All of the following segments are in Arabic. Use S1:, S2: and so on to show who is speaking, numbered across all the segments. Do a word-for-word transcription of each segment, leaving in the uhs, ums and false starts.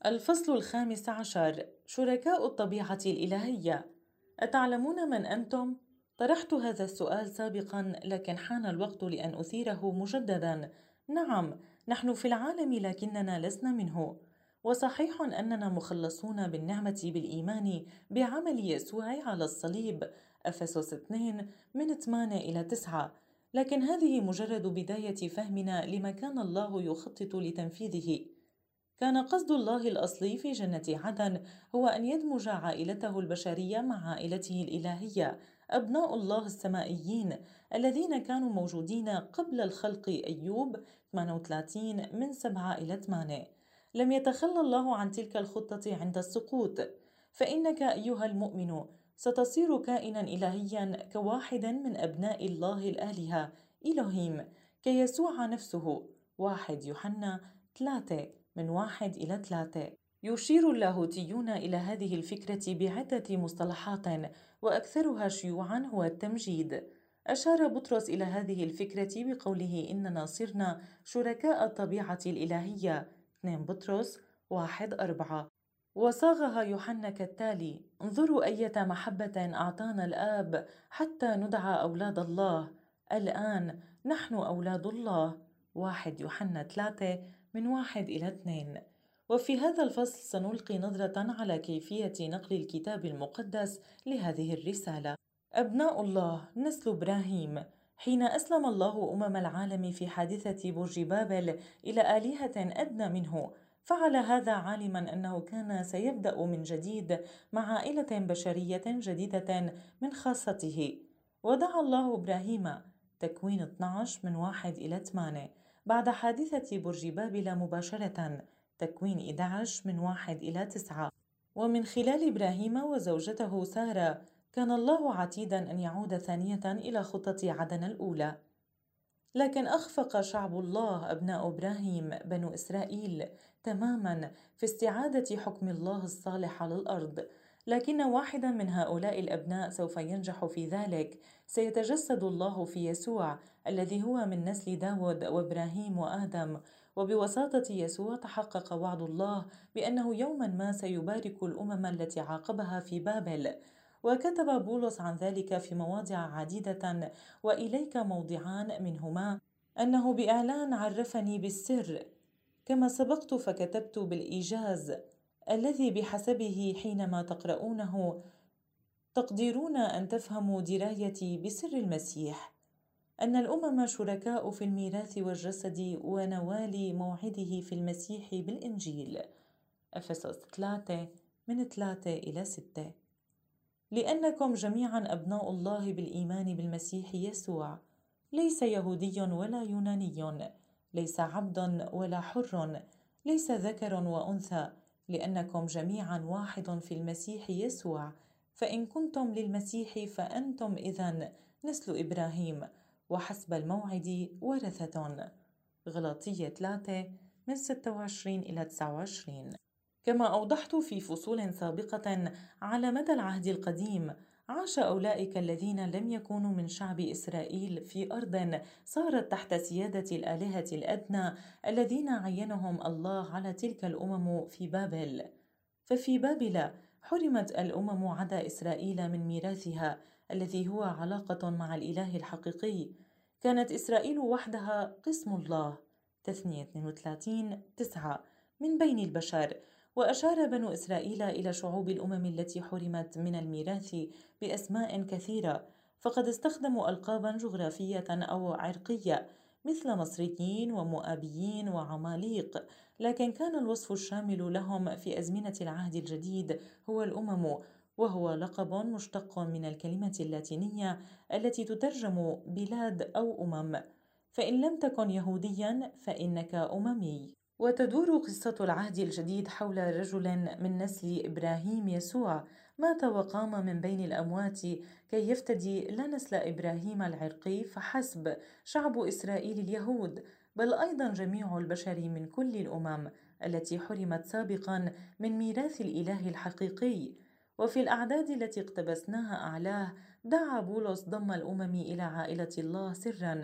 S1: الفصل الخامس عشر: شركاء الطبيعة الإلهية. أتعلمون من أنتم؟ طرحت هذا السؤال سابقا، لكن حان الوقت لأن أثيره مجددا. نعم، نحن في العالم لكننا لسنا منه. وصحيح أننا مخلصون بالنعمة بالإيمان بعمل يسوع على الصليب، أفسس اثنين من ثمانية إلى تسعة. لكن هذه مجرد بداية فهمنا لما كان الله يخطط لتنفيذه. كان قصد الله الأصلي في جنة عدن هو أن يدمج عائلته البشرية مع عائلته الإلهية، أبناء الله السمائيين الذين كانوا موجودين قبل الخلق. أيوب ثمانية وثلاثين من سبعة إلى ثمانية. لم يتخلى الله عن تلك الخطة عند السقوط، فإنك أيها المؤمن ستصير كائنا إلهيا كواحد من أبناء الله الآلهة إلهيم، كيسوع نفسه. واحد يوحنا ثلاثة من واحد إلى ثلاثة. يشير اللاهوتيون إلى هذه الفكرة بعدة مصطلحات، وأكثرها شيوعاً هو التمجيد. أشار بطرس إلى هذه الفكرة بقوله إننا صرنا شركاء الطبيعة الإلهية، اثنين بطرس واحد أربعة. وصاغها يوحنا كالتالي: انظروا أية محبة أعطانا الآب حتى ندعى أولاد الله، الآن نحن أولاد الله، واحد يوحنا ثلاثة من واحد إلى اثنين. وفي هذا الفصل سنلقي نظرة على كيفية نقل الكتاب المقدس لهذه الرسالة. أبناء الله نسل إبراهيم. حين أسلم الله أمم العالم في حادثة برج بابل إلى آلهة أدنى منه، فعل هذا عالما أنه كان سيبدأ من جديد مع عائلة بشرية جديدة من خاصته. ودعا الله إبراهيم، تكوين اثني عشر من واحد إلى ثمانية، بعد حادثة برج بابل مباشرة، تكوين أحد عشر من واحد إلى تسعة. ومن خلال إبراهيم وزوجته سارة كان الله عتيدا أن يعود ثانية إلى خطة عدن الأولى. لكن أخفق شعب الله أبناء إبراهيم بنو إسرائيل تماما في استعادة حكم الله الصالح على الأرض. لكن واحدا من هؤلاء الأبناء سوف ينجح في ذلك، سيتجسد الله في يسوع الذي هو من نسل داود وإبراهيم وآدم. وبواسطة يسوع تحقق وعد الله بأنه يوما ما سيبارك الأمم التي عاقبها في بابل. وكتب بولس عن ذلك في مواضع عديدة، وإليك موضعان منهما: أنه بإعلان عرفني بالسر، كما سبقت فكتبت بالإيجاز، الذي بحسبه حينما تقرؤونه تقدرون أن تفهموا درايتي بسر المسيح، أن الأمم شركاء في الميراث والجسد ونوال موعده في المسيح بالإنجيل، أفسس ثلاثة من ثلاثة إلى ستة. لأنكم جميعا أبناء الله بالإيمان بالمسيح يسوع، ليس يهودي ولا يوناني، ليس عبد ولا حر، ليس ذكر وأنثى، لأنكم جميعا واحد في المسيح يسوع. فإن كنتم للمسيح فأنتم إذن نسل إبراهيم وحسب الموعد ورثة. غلاطية ثلاثة من ستة وعشرين إلى تسعة وعشرين. كما أوضحت في فصول سابقة، على مدى العهد القديم عاش أولئك الذين لم يكونوا من شعب إسرائيل في أرض صارت تحت سيادة الآلهة الأدنى الذين عينهم الله على تلك الأمم في بابل. ففي بابل حرمت الأمم عدا إسرائيل من ميراثها الذي هو علاقة مع الإله الحقيقي. كانت إسرائيل وحدها قسم الله، تثنية اثنين وثلاثين تسعة، من بين البشر. وأشار بنو إسرائيل إلى شعوب الأمم التي حرمت من الميراث بأسماء كثيرة، فقد استخدموا ألقابا جغرافية أو عرقية مثل مصريين ومؤابيين وعماليق، لكن كان الوصف الشامل لهم في أزمنة العهد الجديد هو الأمم، وهو لقب مشتق من الكلمة اللاتينية التي تترجم بلاد أو أمم. فإن لم تكن يهوديا فإنك أممي. وتدور قصة العهد الجديد حول رجل من نسل إبراهيم يسوع مات وقام من بين الأموات كي يفتدي لا نسل إبراهيم العرقي فحسب شعب إسرائيل اليهود، بل أيضا جميع البشر من كل الأمم التي حرمت سابقا من ميراث الإله الحقيقي. وفي الأعداد التي اقتبسناها أعلاه دعا بولس ضم الأمم إلى عائلة الله سرا،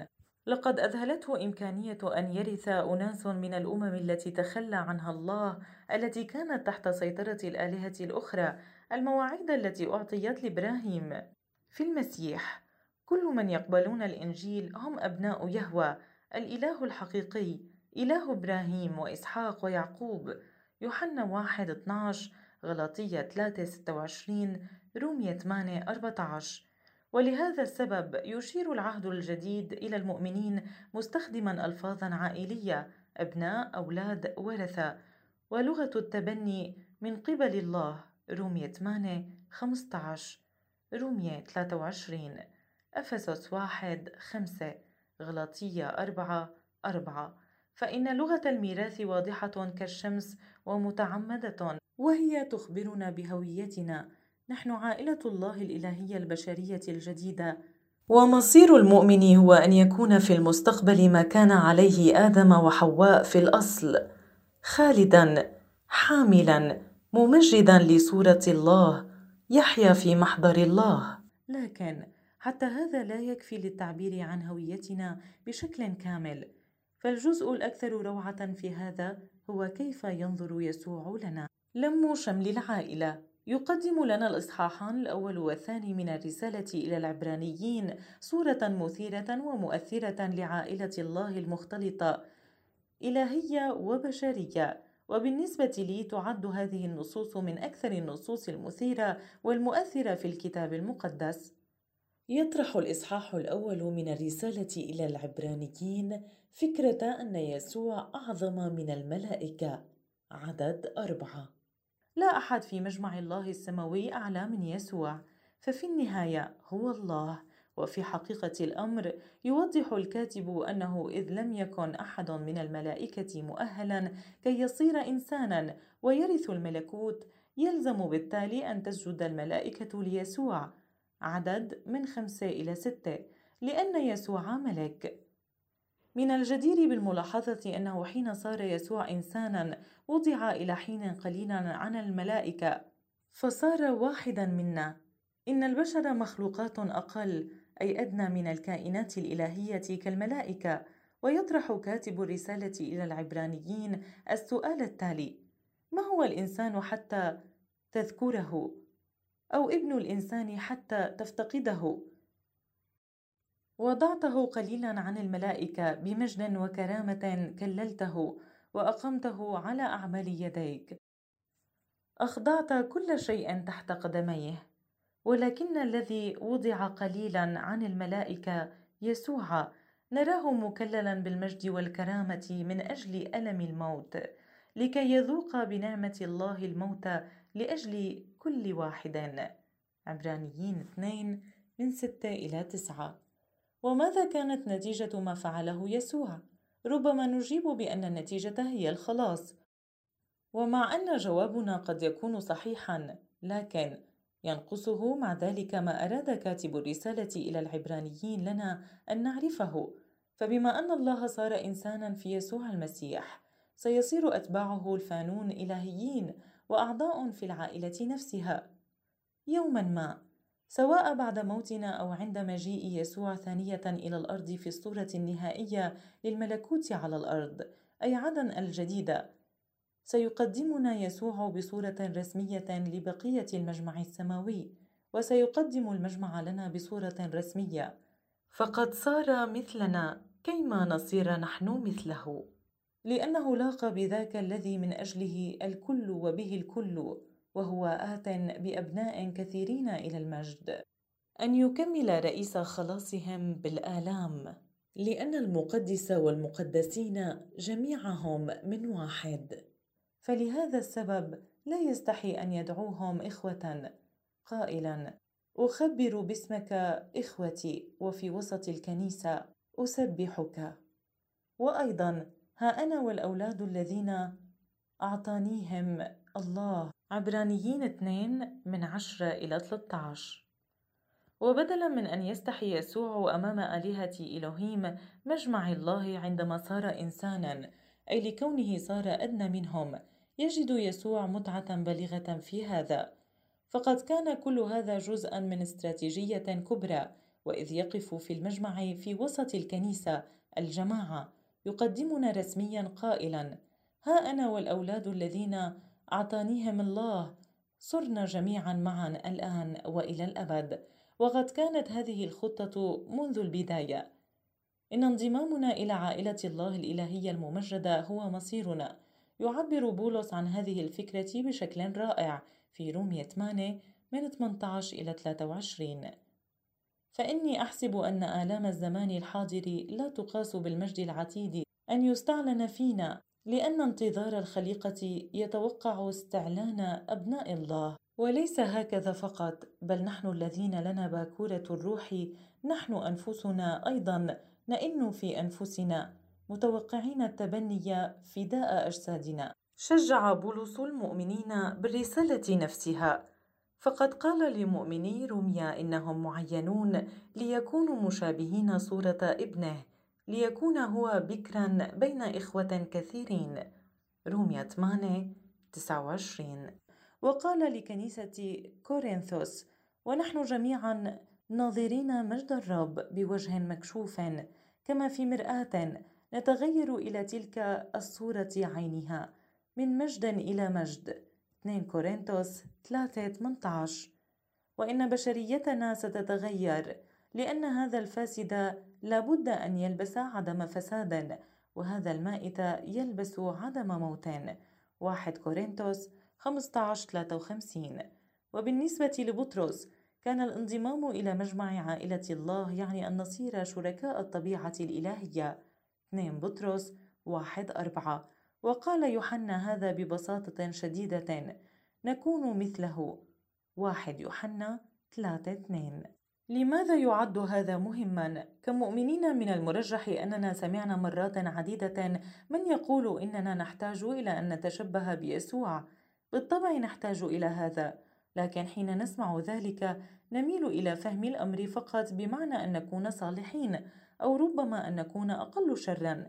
S1: لقد أذهلته إمكانية أن يرث أناس من الأمم التي تخلى عنها الله، التي كانت تحت سيطرة الآلهة الأخرى، المواعيد التي أعطيت لإبراهيم. في المسيح، كل من يقبلون الإنجيل هم أبناء يهوه، الإله الحقيقي، إله إبراهيم وإسحاق ويعقوب. يوحنا واحد اثناعش، غلاطية ثلاثة ستة وعشرين، رومية ثمانية أربعة عشر. ولهذا السبب يشير العهد الجديد إلى المؤمنين مستخدما ألفاظا عائلية: أبناء، أولاد، ورثة، ولغة التبني من قبل الله. رومية ثمانية خمسة عشر، رومية ثلاثة وعشرين، أفسس واحد خمسة، غلاطية أربعة أربعة. فإن لغة الميراث واضحة كالشمس ومتعمدة، وهي تخبرنا بهويتنا. نحن عائلة الله الإلهية البشرية الجديدة، ومصير المؤمن هو أن يكون في المستقبل ما كان عليه آدم وحواء في الأصل: خالداً، حاملاً، ممجداً لصورة الله، يحيا في محضر الله. لكن حتى هذا لا يكفي للتعبير عن هويتنا بشكل كامل، فالجزء الأكثر روعة في هذا هو كيف ينظر يسوع لنا. لم شمل العائلة. يقدم لنا الإصحاحان الأول والثاني من الرسالة إلى العبرانيين صورة مثيرة ومؤثرة لعائلة الله المختلطة، إلهية وبشرية. وبالنسبة لي تعد هذه النصوص من أكثر النصوص المثيرة والمؤثرة في الكتاب المقدس. يطرح الإصحاح الأول من الرسالة إلى العبرانيين فكرة أن يسوع أعظم من الملائكة. عدد أربعة. لا أحد في مجمع الله السماوي أعلى من يسوع، ففي النهاية هو الله. وفي حقيقة الأمر يوضح الكاتب أنه إذ لم يكن أحد من الملائكة مؤهلا كي يصير إنسانا ويرث الملكوت، يلزم بالتالي أن تسجد الملائكة ليسوع. عدد من خمسة إلى ستة، لأن يسوع ملك. من الجدير بالملاحظة أنه حين صار يسوع إنسانا وضع إلى حين قليل عن الملائكة، فصار واحدا منا. إن البشر مخلوقات أقل، أي أدنى من الكائنات الإلهية كالملائكة. ويطرح كاتب الرسالة إلى العبرانيين السؤال التالي: ما هو الإنسان حتى تذكره؟ أو ابن الإنسان حتى تفتقده؟ وضعته قليلا عن الملائكة، بمجد وكرامة كللته وأقمته على أعمال يديك، أخضعت كل شيء تحت قدميه. ولكن الذي وضع قليلا عن الملائكة يسوع نراه مكللا بالمجد والكرامة من أجل ألم الموت، لكي يذوق بنعمة الله الموت لأجل كل واحد. عبرانيين اثنين من ستة إلى تسعة. وماذا كانت نتيجة ما فعله يسوع؟ ربما نجيب بأن النتيجة هي الخلاص، ومع أن جوابنا قد يكون صحيحا، لكن ينقصه مع ذلك ما أراد كاتب الرسالة إلى العبرانيين لنا أن نعرفه. فبما أن الله صار إنسانا في يسوع المسيح، سيصير أتباعه الفانون إلهيين وأعضاء في العائلة نفسها يوما ما، سواء بعد موتنا أو عند مجيء يسوع ثانية إلى الأرض في الصورة النهائية للملكوت على الأرض، أي عدن الجديدة. سيقدمنا يسوع بصورة رسمية لبقية المجمع السماوي، وسيقدم المجمع لنا بصورة رسمية، فقد صار مثلنا كيما نصير نحن مثله، لأنه لاقى بذاك الذي من أجله الكل وبه الكل، وهو آت بأبناء كثيرين إلى المجد، أن يكمل رئيس خلاصهم بالآلام، لأن المقدس والمقدسين جميعهم من واحد. فلهذا السبب لا يستحي أن يدعوهم إخوة، قائلا: أخبر باسمك إخوتي، وفي وسط الكنيسة أسبحك. وأيضا: ها أنا والأولاد الذين أعطانيهم الله. عبرانيين اثنين من عشرة إلى ثلاثة عشر. وبدلا من أن يستحي يسوع أمام آلهة إلهيم مجمع الله عندما صار إنسانا، أي لكونه صار أدنى منهم، يجد يسوع متعة بالغة في هذا. فقد كان كل هذا جزءا من استراتيجية كبرى. وإذ يقف في المجمع في وسط الكنيسة الجماعة يقدمنا رسميا قائلا: ها أنا والأولاد الذين أعطانيهم الله صرنا جميعا معا الآن وإلى الأبد. وقد كانت هذه الخطة منذ البداية. إن انضمامنا إلى عائلة الله الإلهية الممجدة هو مصيرنا. يعبر بولس عن هذه الفكرة بشكل رائع في رومية ثمانية من ثمانية عشر إلى ثلاثة وعشرين: فإني أحسب أن آلام الزمان الحاضر لا تقاس بالمجد العتيد أن يستعلن فينا، لأن انتظار الخليقة يتوقع استعلان أبناء الله. وليس هكذا فقط، بل نحن الذين لنا باكورة الروح نحن أنفسنا أيضا نئن في أنفسنا متوقعين التبني فداء أجسادنا. شجع بولس المؤمنين بالرسالة نفسها، فقد قال لمؤمني روميا إنهم معينون ليكونوا مشابهين صورة ابنه، ليكون هو بكرا بين إخوة كثيرين. روميا ثمانية تسعة وعشرين. وقال لكنيسة كورنثوس: ونحن جميعا ناظرين مجد الرب بوجه مكشوف كما في مرآة نتغير إلى تلك الصورة عينها من مجد إلى مجد. اثنين كورنثوس ثلاثة ثمانية عشر. وإن بشريتنا ستتغير، لأن هذا الفاسد لابد أن يلبس عدم فساد، وهذا المائت يلبس عدم موت. واحد كورنثوس خمسة عشر ثلاثة وخمسين. وبالنسبة لبطرس كان الانضمام إلى مجمع عائلة الله يعني أن نصير شركاء الطبيعة الإلهية. اثنين بطرس واحد أربعة. وقال يوحنا هذا ببساطة شديدة: نكون مثله. واحد يوحنا ثلاثة اثنين. لماذا يعد هذا مهما؟ كمؤمنين من المرجح أننا سمعنا مرات عديدة من يقول إننا نحتاج إلى أن نتشبه بيسوع. بالطبع نحتاج إلى هذا، لكن حين نسمع ذلك نميل إلى فهم الأمر فقط بمعنى أن نكون صالحين، أو ربما أن نكون أقل شرا.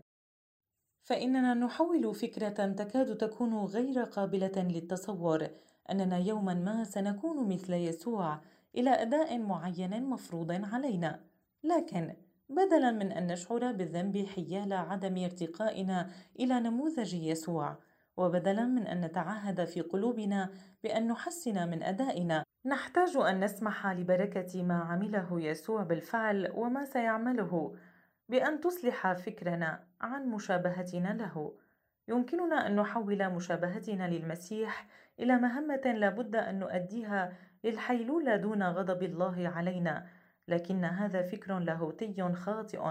S1: فإننا نحول فكرة تكاد تكون غير قابلة للتصور أننا يوما ما سنكون مثل يسوع إلى أداء معين مفروض علينا. لكن بدلا من أن نشعر بالذنب حيال عدم ارتقائنا إلى نموذج يسوع، وبدلا من أن نتعهد في قلوبنا بأن نحسن من أدائنا، نحتاج أن نسمح لبركة ما عمله يسوع بالفعل وما سيعمله بأن تصلح فكرنا عن مشابهتنا له. يمكننا أن نحول مشابهتنا للمسيح إلى مهمة لابد أن نؤديها للحيلولة دون غضب الله علينا، لكن هذا فكر لاهوتي خاطئ،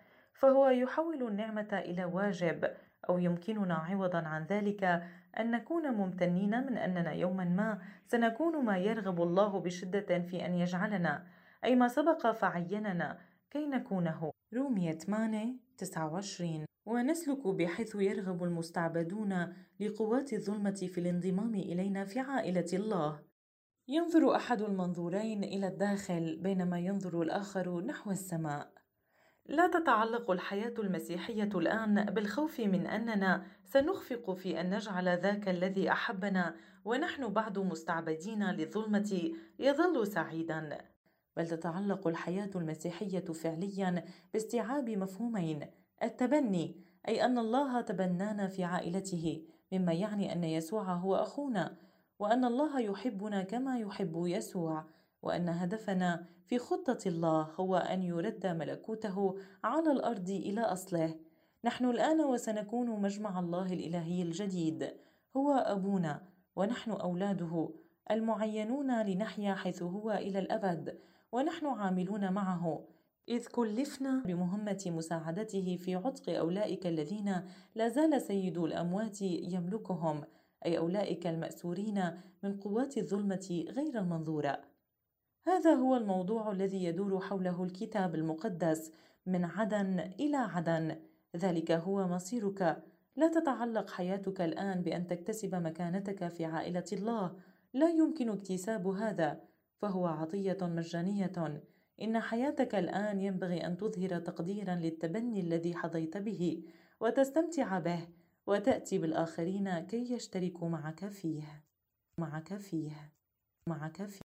S1: فهو يحول النعمة إلى واجب، أو يمكننا عوضا عن ذلك أن نكون ممتنين من أننا يوما ما سنكون ما يرغب الله بشدة في أن يجعلنا، أي ما سبق فعيننا كي نكونه. رومية ثمانية تسعة وعشرين. ونسلك بحيث يرغب المستعبدون لقوات الظلمة في الانضمام إلينا في عائلة الله. ينظر أحد المنظورين إلى الداخل بينما ينظر الآخر نحو السماء. لا تتعلق الحياة المسيحية الآن بالخوف من أننا سنخفق في أن نجعل ذاك الذي أحبنا ونحن بعد مستعبدين للظلمة يظل سعيدا، بل تتعلق الحياة المسيحية فعليا باستيعاب مفهومين: التبني، أي أن الله تبنانا في عائلته، مما يعني أن يسوع هو أخونا، وأن الله يحبنا كما يحب يسوع، وأن هدفنا في خطة الله هو أن يرد ملكوته على الأرض إلى أصله. نحن الآن وسنكون مجمع الله الإلهي الجديد، هو أبونا ونحن أولاده المعينون لنحيا حيث هو إلى الأبد، ونحن عاملون معه، إذ كلفنا بمهمة مساعدته في عتق أولئك الذين لا زال سيد الأموات يملكهم، أي أولئك المأسورين من قوات الظلمة غير المنظورة. هذا هو الموضوع الذي يدور حوله الكتاب المقدس من عدن إلى عدن. ذلك هو مصيرك. لا تتعلق حياتك الآن بأن تكتسب مكانتك في عائلة الله، لا يمكن اكتساب هذا، فهو عطية مجانية. إن حياتك الآن ينبغي أن تظهر تقديرا للتبني الذي حظيت به، وتستمتع به، وتأتي بالآخرين كي يشتركوا معك فيه معك فيه معك فيه